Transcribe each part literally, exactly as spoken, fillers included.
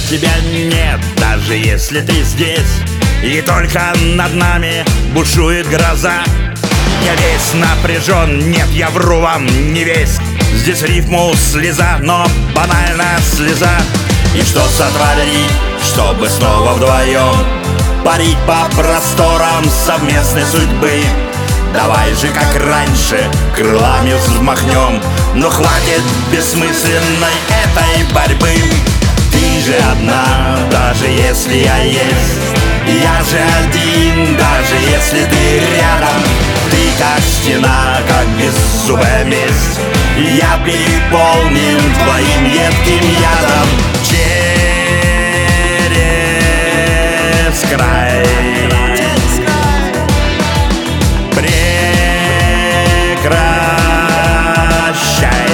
тебя нет, даже если ты здесь. И только над нами бушует гроза. Я весь напряжен, нет, я вру вам, не весь. Здесь рифму слеза, но банальная слеза. И что сотворить, чтобы снова вдвоем парить по просторам совместной судьбы? Давай же, как раньше, крылами взмахнем. Но хватит бессмысленной этой борьбы. Ты же одна, даже если я есть. Я же один, даже если ты рядом. Ты как стена, как беззубая месть. Я переполнен твоим едким ядом. Через край прекращай.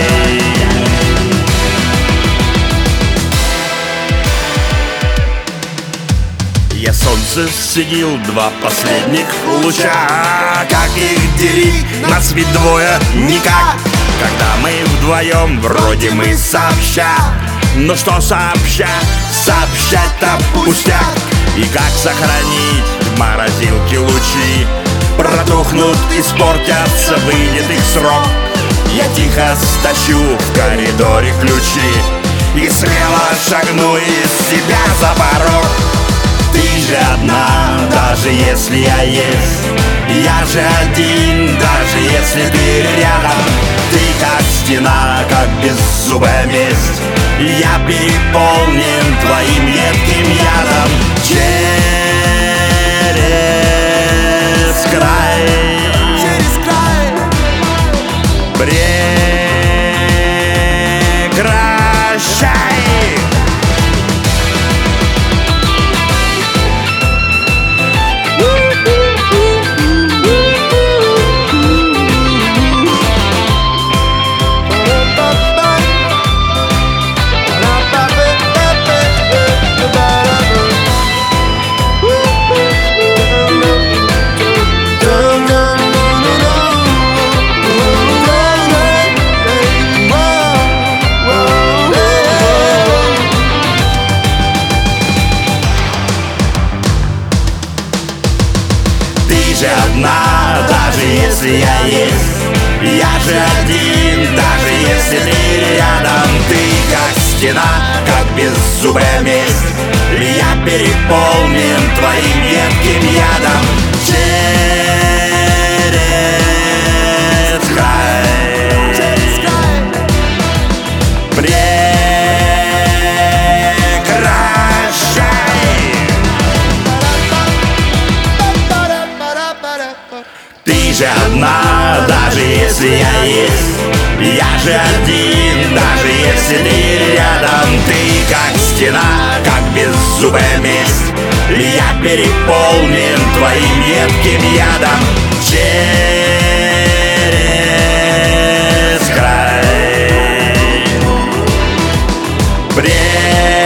Я солнце сидел, два последних луча. Как их делить, нас ведь двое никак. Когда мы вдвоем, вроде мы сообща. Но что сообща, сообщать-то пустяк. И как сохранить в морозилке лучи? Протухнут, испортятся, выйдет их срок. Я тихо стащу в коридоре ключи и смело шагну из себя за порог. Ты же одна, даже если я есть. Я же один, даже если ты рядом. Ты как стена, как беззубая месть. Я переполнен твоим едким ядом. Через край, через край прекращай. Ты же одна, даже если я есть. Я же один, даже если ты рядом. Ты как стена, как беззубая месть. Я переполнен твоим едким ядом. Через край прекращай. Ты же одна, даже если я есть. Я же один, даже если ты рядом. Ты как стена, как беззубая месть. Я переполнен твоим едким ядом. Через край прекращай.